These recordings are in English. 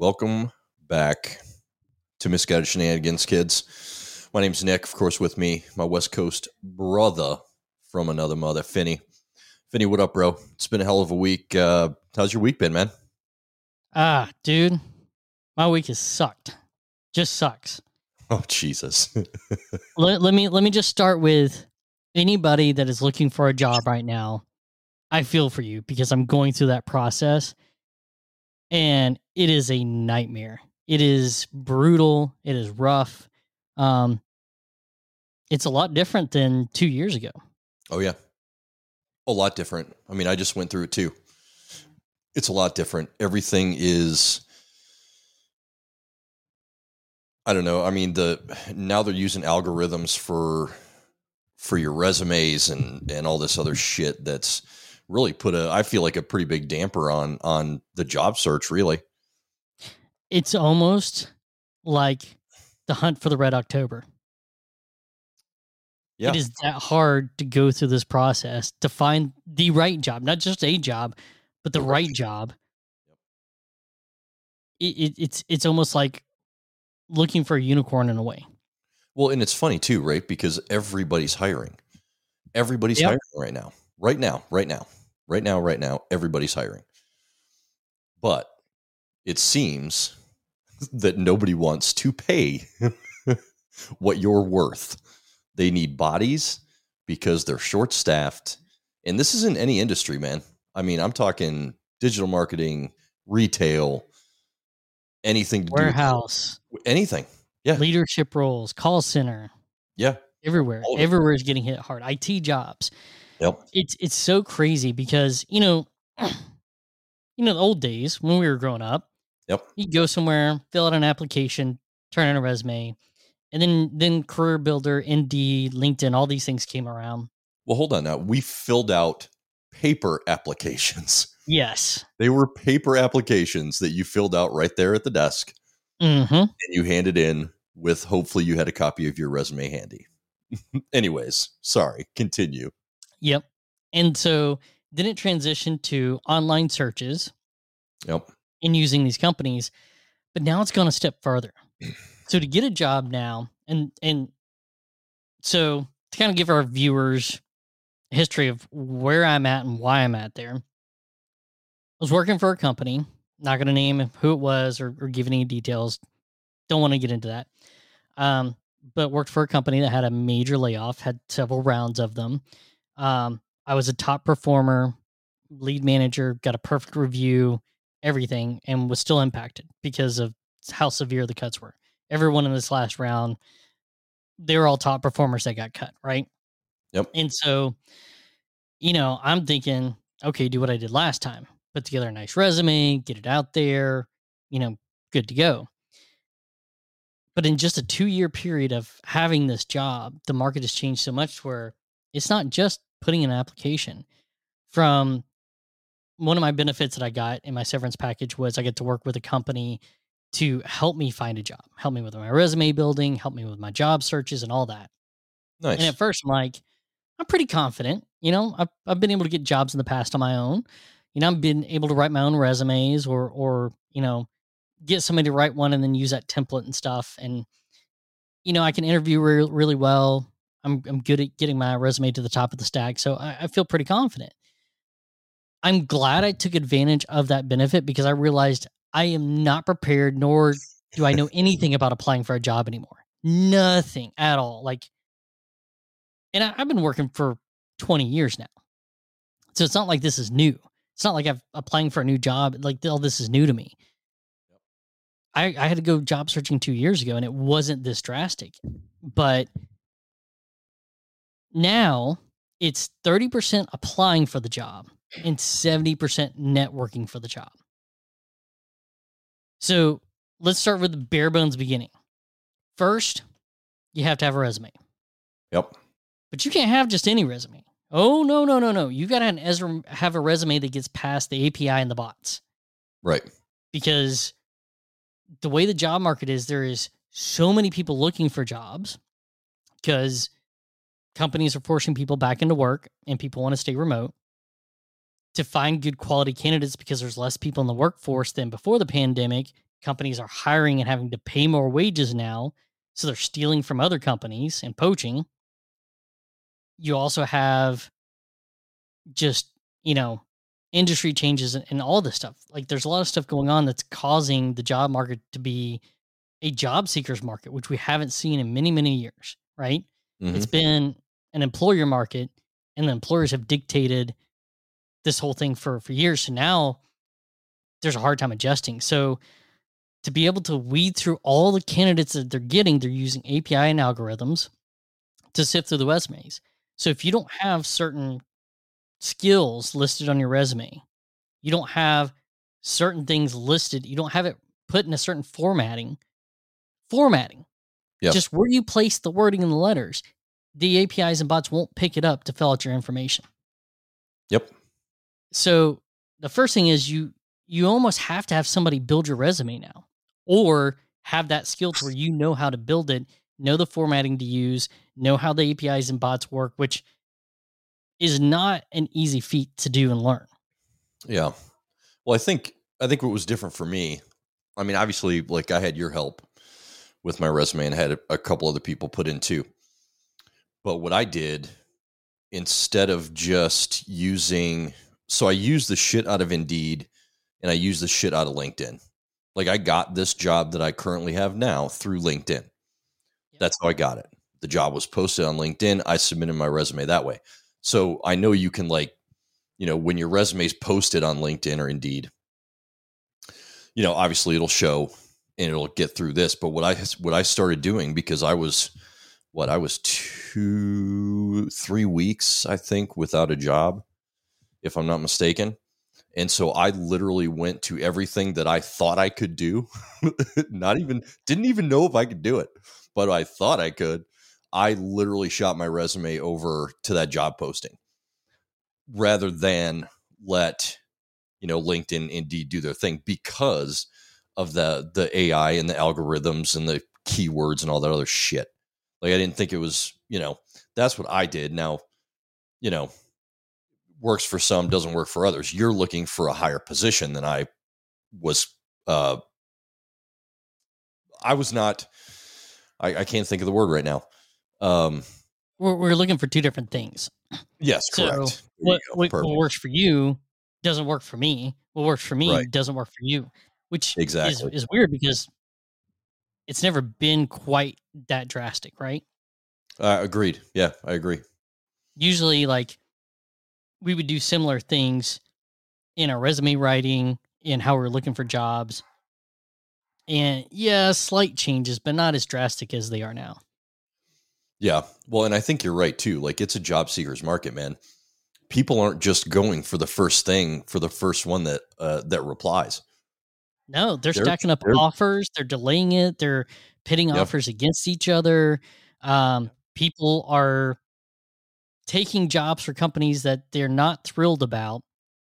Welcome back to Misguided Shenanigans, kids. My name's Nick, of course, with me, my West Coast brother from another mother, Finney. Finney, what up, bro? It's been a hell of a week. How's your week been, man? Dude, my week has sucked. Just sucks. Oh, Jesus. let me just start with anybody that is looking for a job right now. I feel for you because I'm going through that process and it is a nightmare. It is brutal. It is rough. It's a lot different than 2 years ago. Oh, yeah. A lot different. I mean, I just went through it too. It's a lot different. Everything is, I don't know. I mean, now they're using algorithms for your resumes and all this other shit that's really I feel like a pretty big damper on the job search, really. It's almost like the hunt for the Red October. Yeah. It is that hard to go through this process to find the right job, not just a job, but the right job. It's almost like looking for a unicorn in a way. Well, and it's funny too, right? Because everybody's hiring. Everybody's hiring right now. Right now, everybody's hiring. But it seems that nobody wants to pay what you're worth. They need bodies because they're short-staffed. And this isn't any industry, man. I mean, I'm talking digital marketing, retail, anything to warehouse, anything. Yeah. Leadership roles, call center. Yeah. Everywhere. Everywhere is getting hit hard. IT jobs. Yep. It's so crazy because, the old days when we were growing up, you'd go somewhere, fill out an application, turn in a resume, and then Career Builder, Indeed, LinkedIn, all these things came around. Well, hold on now. We filled out paper applications. Yes. They were paper applications that you filled out right there at the desk. Mm-hmm. And you handed in with, hopefully you had a copy of your resume handy. Anyways, sorry, continue. Yep. And so then it transitioned to online searches. Yep. And using these companies, but now it's gone a step further. So to get a job now, and so to kind of give our viewers a history of where I'm at and why I'm at there, I was working for a company, not going to name who it was or give any details. Don't want to get into that. But worked for a company that had a major layoff, had several rounds of them. I was a top performer, lead manager, got a perfect review, everything, and was still impacted because of how severe the cuts were. Everyone in this last round, they were all top performers that got cut, right? Yep. And so, I'm thinking, okay, do what I did last time. Put together a nice resume, get it out there, good to go. But in just a 2-year period of having this job, the market has changed so much where it's not just putting in an application. From one of my benefits that I got in my severance package was I get to work with a company to help me find a job, help me with my resume building, help me with my job searches and all that. Nice. And at first I'm like, I'm pretty confident. I've been able to get jobs in the past on my own. I've been able to write my own resumes or get somebody to write one and then use that template and stuff. And, I can interview really well. I'm good at getting my resume to the top of the stack. So I feel pretty confident. I'm glad I took advantage of that benefit because I realized I am not prepared, nor do I know anything about applying for a job anymore. Nothing at all. And I've been working for 20 years now. So it's not like this is new. It's not like I'm applying for a new job. Like all this is new to me. I had to go job searching 2 years ago and it wasn't this drastic. But now it's 30% applying for the job and 70% networking for the job. So let's start with the bare bones beginning. First, you have to have a resume. Yep. But you can't have just any resume. Oh, no. You got to have a resume that gets past the API and the bots. Right. Because the way the job market is, there is so many people looking for jobs because companies are forcing people back into work and people want to stay remote. To find good quality candidates because there's less people in the workforce than before the pandemic, companies are hiring and having to pay more wages now, so they're stealing from other companies and poaching. You also have just, industry changes and all this stuff. Like there's a lot of stuff going on that's causing the job market to be a job seekers market, which we haven't seen in many, many years, right? It's Hmm. been an employer market, and the employers have dictated this whole thing for years. So now there's a hard time adjusting. So to be able to weed through all the candidates that they're getting, they're using API and algorithms to sift through the resumes. So if you don't have certain skills listed on your resume, you don't have certain things listed, you don't have it put in a certain formatting, Yeah. just where you place the wording in the letters, the APIs and bots won't pick it up to fill out your information. Yep. So the first thing is you almost have to have somebody build your resume now, or have that skill to where you know how to build it, know the formatting to use, know how the APIs and bots work, which is not an easy feat to do and learn. Yeah. Well, I think what was different for me, I mean, obviously, like I had your help with my resume and had a couple other people put in too. But what I did, instead of just using, so I used the shit out of Indeed and I used the shit out of LinkedIn. Like I got this job that I currently have now through LinkedIn. That's how I got it. The job was posted on LinkedIn. I submitted my resume that way. So I know you can when your resume is posted on LinkedIn or Indeed, obviously it'll show and it'll get through this. But what I started doing, because I was 2-3 weeks, I think, without a job, if I'm not mistaken. And so I literally went to everything that I thought I could do. Didn't even know if I could do it, but I thought I could. I literally shot my resume over to that job posting rather than let, LinkedIn Indeed do their thing, because of the AI and the algorithms and the keywords and all that other shit. Like I didn't think it was, that's what I did. Now, you know, works for some, doesn't work for others. You're looking for a higher position than I was. I was not. I can't think of the word right now. We're looking for two different things. Yes, So correct. There you what go. what Perfect. works for you doesn't work for me. What works for me Right. doesn't work for you, which is Exactly. is weird because it's never been quite that drastic, right? Agreed. Yeah, I agree. Usually, like we would do similar things in our resume writing, in how we're looking for jobs, and yeah, slight changes, but not as drastic as they are now. Yeah. Well, and I think you're right too. Like it's a job seekers market, man. People aren't just going for the first thing, for the first one that replies. No, they're They're stacking up they're offers, they're delaying it, they're pitting yeah. offers against each other. People are taking jobs for companies that they're not thrilled about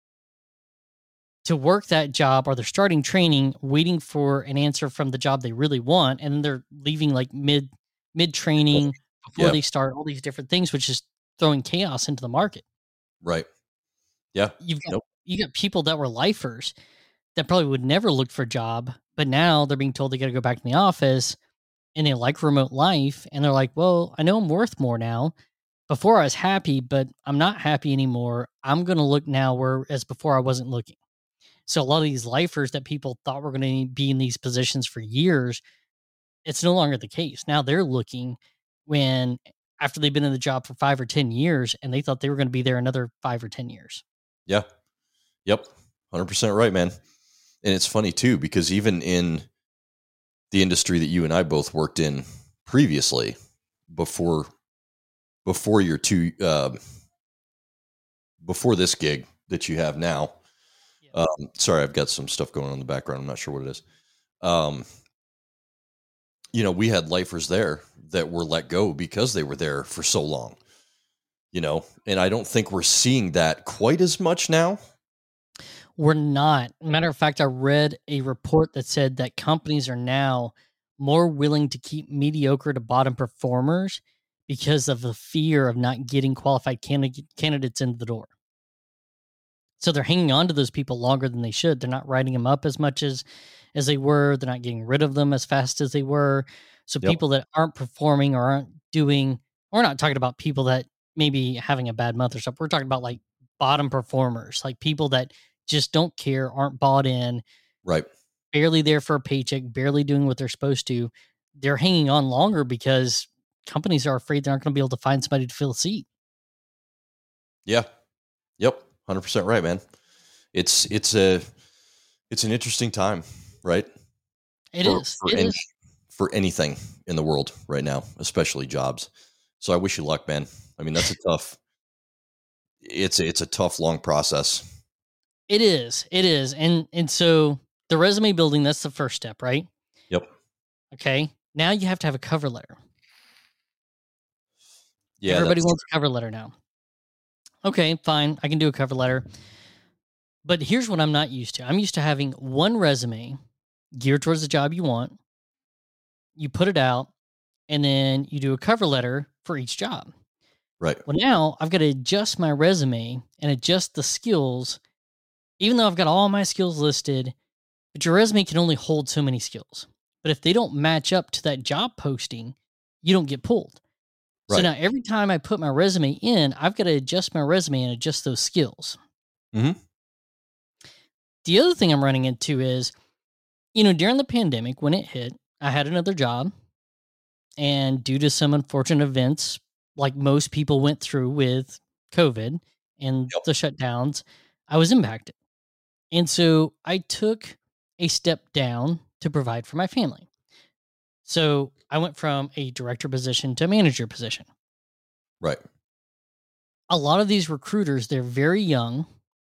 to work that job, or they're starting training, waiting for an answer from the job they really want, and then they're leaving like mid training before Yeah. they start all these different things, which is throwing chaos into the market. Right. Yeah. You've got Nope. you got people that were lifers that probably would never look for a job, but now they're being told they got to go back to the office and they like remote life, and they're like, "Well, I know I'm worth more now. Before I was happy, but I'm not happy anymore. I'm going to look now, whereas before I wasn't looking." So a lot of these lifers that people thought were going to be in these positions for years, it's no longer the case. Now they're looking when after they've been in the job for 5 or 10 years and they thought they were going to be there another 5 or 10 years. Yeah. Yep. 100% right, man. And it's funny too, because even in the industry that you and I both worked in previously, before your two before this gig that you have now. Yeah. Sorry, I've got some stuff going on in the background. I'm not sure what it is. We had lifers there that were let go because they were there for so long. And I don't think we're seeing that quite as much now. We're not. Matter of fact, I read a report that said that companies are now more willing to keep mediocre to bottom performers because of the fear of not getting qualified candidates into the door. So they're hanging on to those people longer than they should. They're not writing them up as much as as they were. They're not getting rid of them as fast as they were. So Yep. people that aren't performing or aren't doing, we're not talking about people that maybe having a bad month or something. We're talking about like bottom performers, like people that just don't care, aren't bought in, Right. barely there for a paycheck, barely doing what they're supposed to. They're hanging on longer because companies are afraid they're not going to be able to find somebody to fill a seat. Yeah. Yep. 100% right, man. It's an interesting time, right? It is. For anything in the world right now, especially jobs. So I wish you luck, man. I mean, that's it's a tough, long process. It is. And so the resume building, that's the first step, right? Yep. Okay. Now you have to have a cover letter. Yeah. Everybody wants a cover letter now. Okay, fine. I can do a cover letter. But here's what I'm not used to. I'm used to having one resume geared towards the job you want. You put it out, and then you do a cover letter for each job. Right. Well, now I've got to adjust my resume and adjust the skills, even though I've got all my skills listed, but your resume can only hold so many skills. But if they don't match up to that job posting, you don't get pulled. So now every time I put my resume in, I've got to adjust my resume and adjust those skills. Mm-hmm. The other thing I'm running into is, during the pandemic, when it hit, I had another job. And due to some unfortunate events, like most people went through with COVID and the shutdowns, I was impacted. And so I took a step down to provide for my family. So I went from a director position to a manager position. Right. A lot of these recruiters, they're very young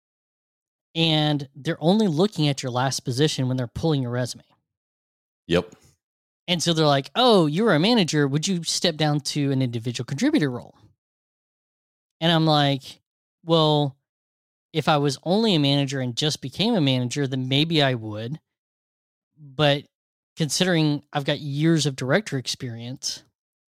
and they're only looking at your last position when they're pulling your resume. Yep. And so they're like, oh, you're a manager. Would you step down to an individual contributor role? And I'm like, well, if I was only a manager and just became a manager, then maybe I would. But considering I've got years of director experience,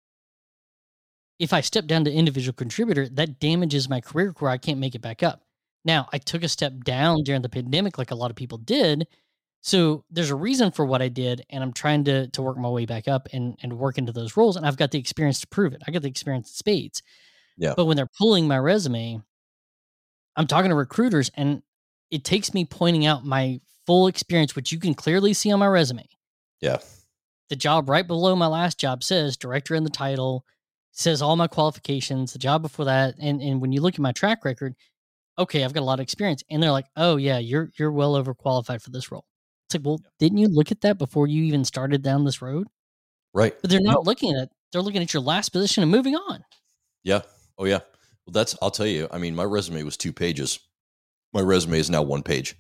if I step down to individual contributor, that damages my career where I can't make it back up. Now, I took a step down during the pandemic like a lot of people did. So there's a reason for what I did, and I'm trying to work my way back up and work into those roles, and I've got the experience to prove it. I got the experience in spades. Yeah. But when they're pulling my resume, I'm talking to recruiters, and it takes me pointing out my full experience, which you can clearly see on my resume. Yeah. The job right below my last job says director in the title, says all my qualifications, the job before that. And when you look at my track record, okay, I've got a lot of experience. And they're like, oh yeah, you're well overqualified for this role. It's like, well, didn't you look at that before you even started down this road? Right. But they're not looking at it. They're looking at your last position and moving on. Yeah. Oh yeah. Well, I'll tell you, I mean, my resume was 2 pages. My resume is now 1 page.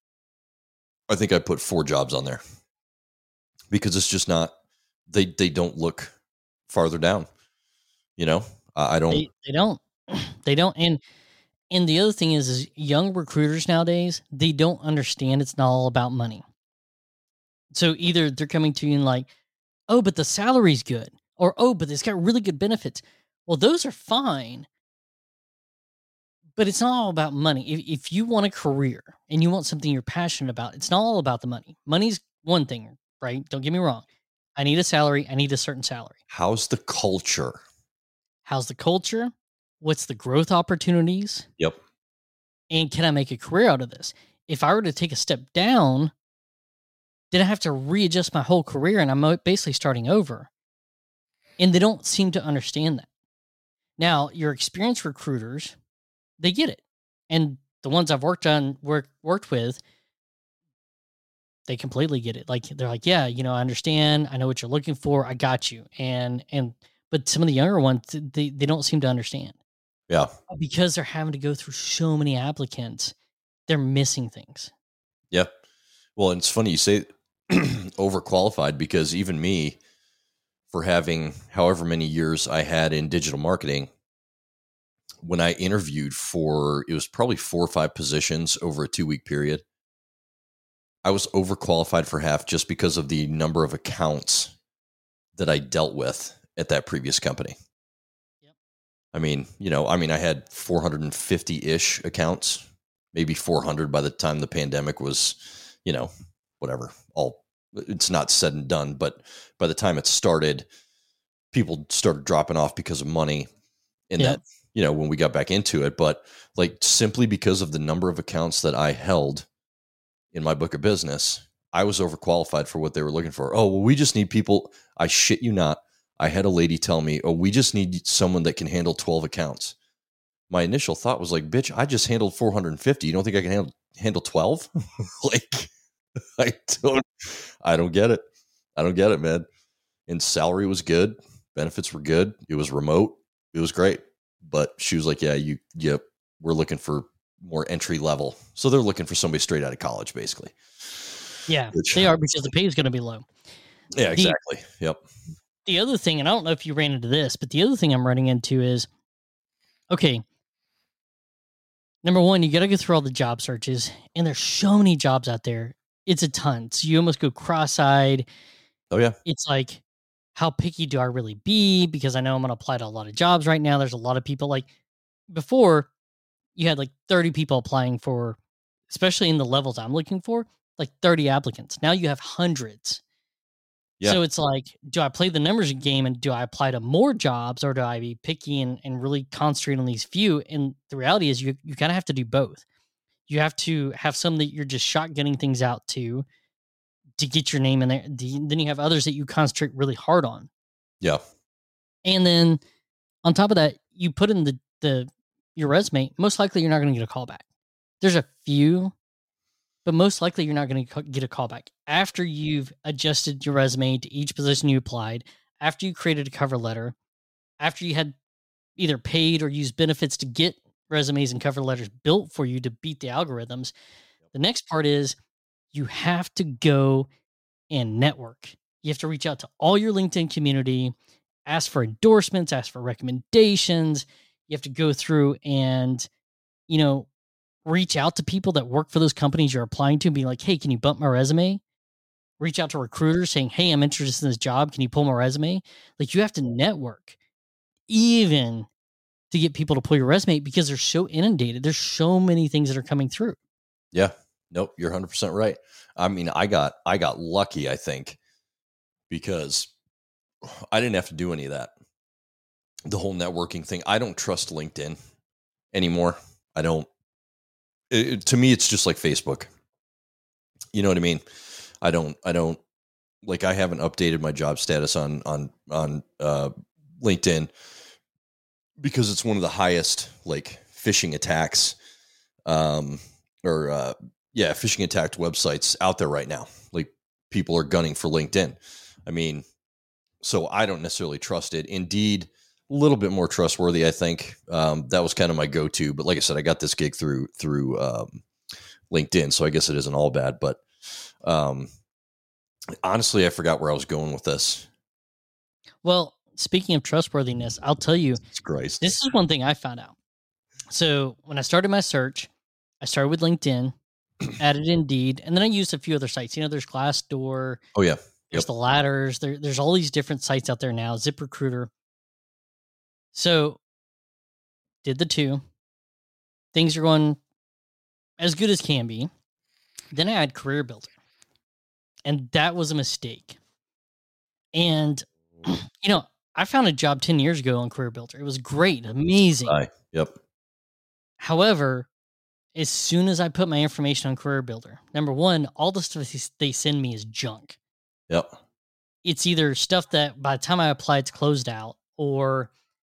I think I put 4 jobs on there because it's just not, they don't look farther down, I don't. They don't. They don't. And the other thing is young recruiters nowadays, they don't understand it's not all about money. So either they're coming to you and like, oh, but the salary's good, or oh, but it's got really good benefits. Well, those are fine, but it's not all about money. If you want a career and you want something you're passionate about, it's not all about the money. Money's one thing, right? Don't get me wrong. I need a salary. I need a certain salary. How's the culture? How's the culture? What's the growth opportunities? Yep. And can I make a career out of this? If I were to take a step down, then I have to readjust my whole career and I'm basically starting over. And they don't seem to understand that. Now, your experienced recruiters, they get it. And the ones I've worked with, they completely get it. Like they're like, yeah, I understand. I know what you're looking for. I got you. But some of the younger ones, they don't seem to understand. Yeah. Because they're having to go through so many applicants, they're missing things. Yeah. Well, and it's funny you say overqualified because even me, for having however many years I had in digital marketing, when I interviewed it was probably 4 or 5 positions over a 2-week period, I was overqualified for half just because of the number of accounts that I dealt with at that previous company. I mean, I had 450-ish accounts, maybe 400 by the time the pandemic was, whatever, all it's not said and done, but by the time it started, people started dropping off because of money. And then, when we got back into it, but like simply because of the number of accounts that I held in my book of business, I was overqualified for what they were looking for. Oh, well, we just need people. I shit you not. I had a lady tell me, oh, we just need someone that can handle 12 accounts. My initial thought was like, bitch, I just handled 450. You don't think I can handle 12? Like, I don't get it. I don't get it, man. And salary was good. Benefits were good. It was remote. It was great. But she was like, yeah, we're looking for more entry level. So they're looking for somebody straight out of college, basically. Yeah, they are, because the pay is going to be low. Yeah, exactly. Yep. The other thing, and I don't know if you ran into this, but the other thing I'm running into is, okay, number one, you got to go through all the job searches, and there's so many jobs out there. It's a ton. So you almost go cross-eyed. Oh, yeah. It's like, how picky do I really be? Because I know I'm going to apply to a lot of jobs right now. There's a lot of people. Like before, you had like 30 people applying for, especially in the levels I'm looking for, like 30 applicants. Now you have hundreds. Yeah. So it's like, do I play the numbers game and do I apply to more jobs, or do I be picky and really concentrate on these few? And the reality is you kind of have to do both. You have to have some that you're just shotgunning things out to get your name in there. Then you have others that you concentrate really hard on. Yeah. And then on top of that, you put in your resume. Most likely you're not going to get a call back. There's a few, but most likely you're not going to get a call back after you've adjusted your resume to each position you applied, after you created a cover letter, after you had either paid or used benefits to get resumes and cover letters built for you to beat the algorithms. The next part is you have to go and network. You have to reach out to all your LinkedIn community, ask for endorsements, ask for recommendations. You have to go through and, reach out to people that work for those companies you're applying to and be like, hey, can you bump my resume? Reach out to recruiters saying, hey, I'm interested in this job. Can you pull my resume? Like, you have to network even to get people to pull your resume, because they're so inundated. There's so many things that are coming through. Yeah. Nope. You're 100% right. I mean, I got lucky, I think, because I didn't have to do any of that. The whole networking thing. I don't trust LinkedIn anymore. I don't. To me, it's just like Facebook. You know what I mean? I don't like, I haven't updated my job status on LinkedIn because it's one of the highest like phishing attacks, phishing attacked websites out there right now. Like, people are gunning for LinkedIn. I mean, so I don't necessarily trust it. Indeed, a little bit more trustworthy, I think. That was kind of my go-to. But like I said, I got this gig through LinkedIn, so I guess it isn't all bad. But honestly, I forgot where I was going with this. Well, speaking of trustworthiness, I'll tell you, Christ. This is one thing I found out. So when I started my search, I started with LinkedIn, added Indeed, and then I used a few other sites. There's Glassdoor. Oh, yeah. There's the Ladders. There's all these different sites out there now, ZipRecruiter. So did the two. Things are going as good as can be. Then I had Career Builder, and that was a mistake. And, I found a job 10 years ago on Career Builder. It was great, amazing. Yep. However, as soon as I put my information on Career Builder, number one, all the stuff they send me is junk. Yep. It's either stuff that by the time I apply, it's closed out, or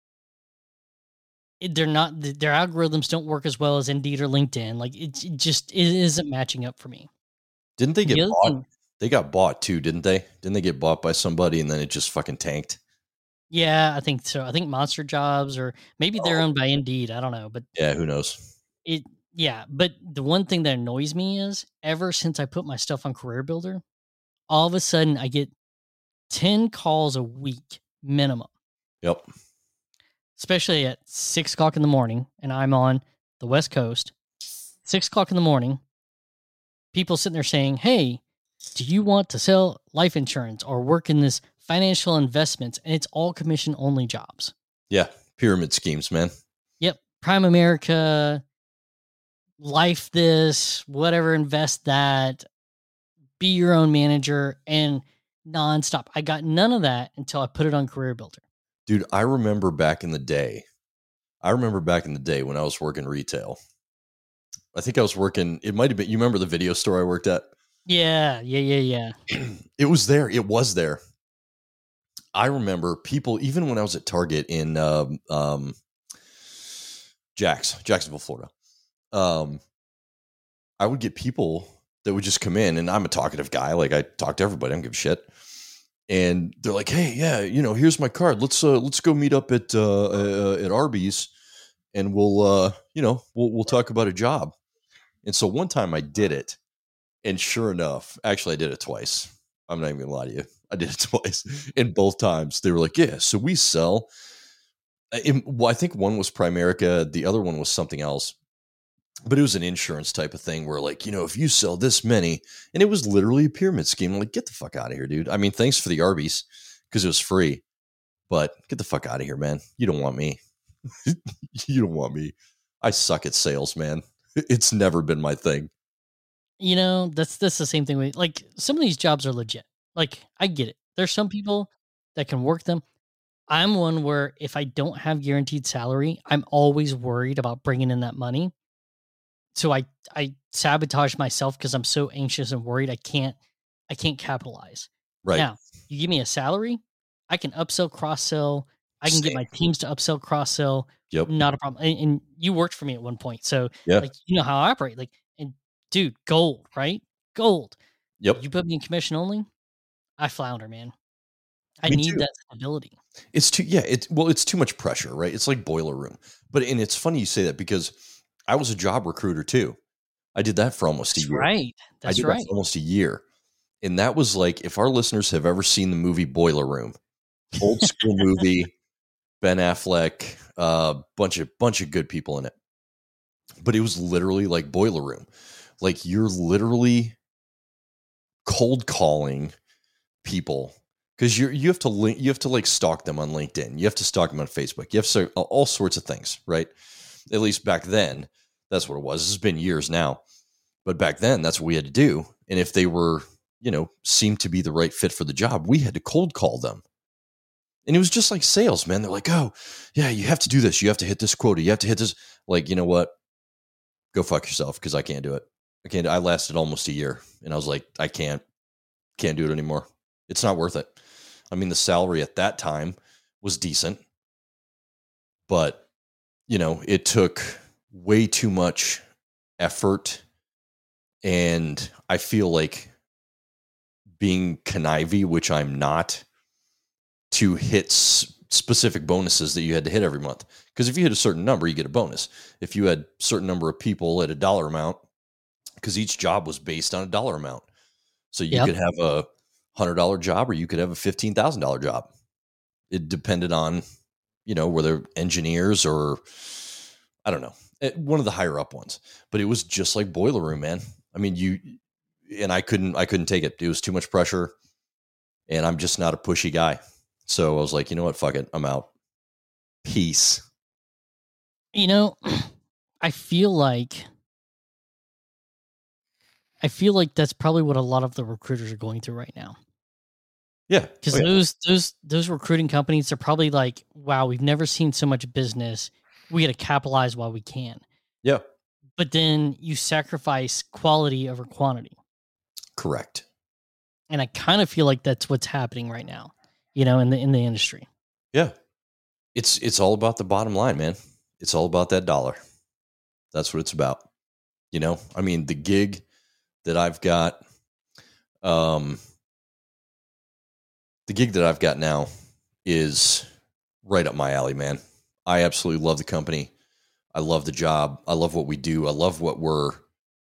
they're not, their algorithms don't work as well as Indeed or LinkedIn. Like, it isn't matching up for me. Didn't they get bought? They got bought too, didn't they? Didn't they get bought by somebody and then it just fucking tanked? Yeah, I think so. I think Monster Jobs, or maybe they're owned by Indeed. I don't know, but yeah, who knows? But the one thing that annoys me is, ever since I put my stuff on Career Builder, all of a sudden I get 10 calls a week minimum. Yep. Especially at 6 o'clock in the morning, and I'm on the West Coast. 6 o'clock in the morning, people sitting there saying, hey, do you want to sell life insurance or work in this financial investments? And it's all commission only jobs. Yeah. Pyramid schemes, man. Yep. Prime America, Life this, whatever, invest that. be your own manager, and nonstop. I got none of that until I put it on Career Builder. Dude, I remember back in the day when I was working retail. I think I was working, it might have been, you remember the video store I worked at? Yeah. It was there. I remember people, even when I was at Target in Jacksonville, Florida. I would get people that would just come in, and I'm a talkative guy. Like, I talk to everybody. I don't give a shit. And they're like, "Hey, yeah, here's my card. Let's go meet up at Arby's, and we'll talk about a job." And so one time I did it, and sure enough, actually I did it twice. I'm not even gonna lie to you. I did it twice, and both times they were like, "Yeah, so we sell." I think one was Primerica, the other one was something else, but it was an insurance type of thing where, like, if you sell this many, and it was literally a pyramid scheme. I'm like, get the fuck out of here, dude. I mean, thanks for the Arby's because it was free, but get the fuck out of here, man. You don't want me. You don't want me. I suck at sales, man. It's never been my thing. That's the same thing with, like, some of these jobs are legit. Like, I get it. There's some people that can work them. I'm one where if I don't have guaranteed salary, I'm always worried about bringing in that money. So I sabotage myself because I'm so anxious and worried I can't capitalize. Right. Now, you give me a salary, I can upsell, cross-sell. I can get my teams to upsell, cross-sell. Yep. Not a problem. And you worked for me at one point. So, yeah, like, you know how I operate. Like, and dude, gold, right? Gold. Yep. You put me in commission only, I flounder, man. I need that stability. It's too much pressure, right? It's like boiler room. And it's funny you say that because I was a job recruiter too. I did that for almost a year. Right. That for almost a year. And that was like, if our listeners have ever seen the movie Boiler Room, old school movie, Ben Affleck, bunch of good people in it. But it was literally like Boiler Room. Like, you're literally cold calling people because you have to like stalk them on LinkedIn. You have to stalk them on Facebook. You have to all sorts of things, right? At least back then, that's what it was. This has been years now, but back then, that's what we had to do. And if they were, seemed to be the right fit for the job, we had to cold call them. And it was just like sales, man. They're like, "Oh, yeah, you have to do this. You have to hit this quota. You have to hit this." Like, you know what? Go fuck yourself, because I can't do it. I lasted almost a year, and I was like, I can't do it anymore. It's not worth it. I mean, the salary at that time was decent, but it took way too much effort, and I feel like being conniving, which I'm not, to hit specific bonuses that you had to hit every month. Because if you hit a certain number, you get a bonus. If you had a certain number of people at a dollar amount, because each job was based on a dollar amount. So you could have a $100 job, or you could have a $15,000 job. It depended on, whether engineers or, I don't know, one of the higher up ones. But it was just like Boiler Room, man. I mean, I couldn't take it. It was too much pressure, and I'm just not a pushy guy. So I was like, you know what? Fuck it. I'm out. Peace. I feel like that's probably what a lot of the recruiters are going through right now. Yeah. Because those recruiting companies are probably like, wow, we've never seen so much business. We got to capitalize while we can. Yeah. But then you sacrifice quality over quantity. Correct. And I kind of feel like that's what's happening right now, in the industry. Yeah. It's all about the bottom line, man. It's all about that dollar. That's what it's about. I mean, the gig that I've got, now is right up my alley, man. I absolutely love the company. I love the job. I love what we do. I love what we're,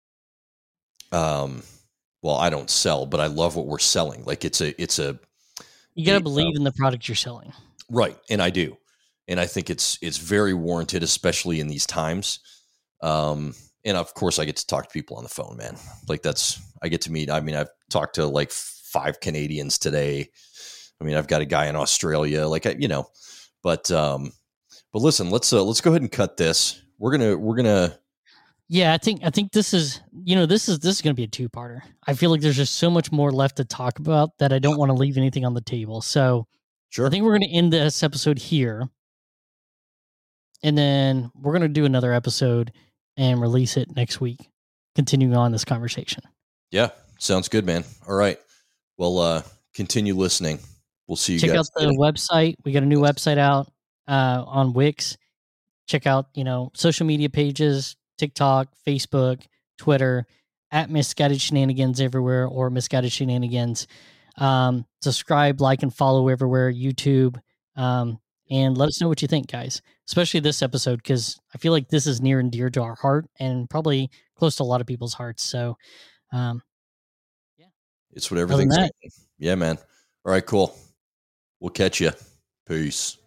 well, I don't sell, but I love what we're selling. Like, you got to believe in the product you're selling. Right. And I do. And I think it's very warranted, especially in these times. And of course I get to talk to people on the phone, man. Like, I get to meet, I've talked to like 5 Canadians today. I've got a guy in Australia, but listen, let's go ahead and cut this. We're going to Yeah, I think this is this is going to be a two-parter. I feel like there's just so much more left to talk about that I don't want to leave anything on the table. So Sure. I think we're going to end this episode here, and then we're going to do another episode and release it next week, continuing on this conversation. Yeah, sounds good, man. All right. Well, continue listening. We'll see you Check guys. out the website. We got a new website out on Wix. Check out, social media pages, TikTok, Facebook, Twitter, at Misguided Shenanigans everywhere, or Misguided Shenanigans. Subscribe, like, and follow everywhere, YouTube. And let us know what you think, guys, especially this episode, because I feel like this is near and dear to our heart and probably close to a lot of people's hearts. So, yeah. It's what everything's. Yeah, man. All right, cool. We'll catch you. Peace.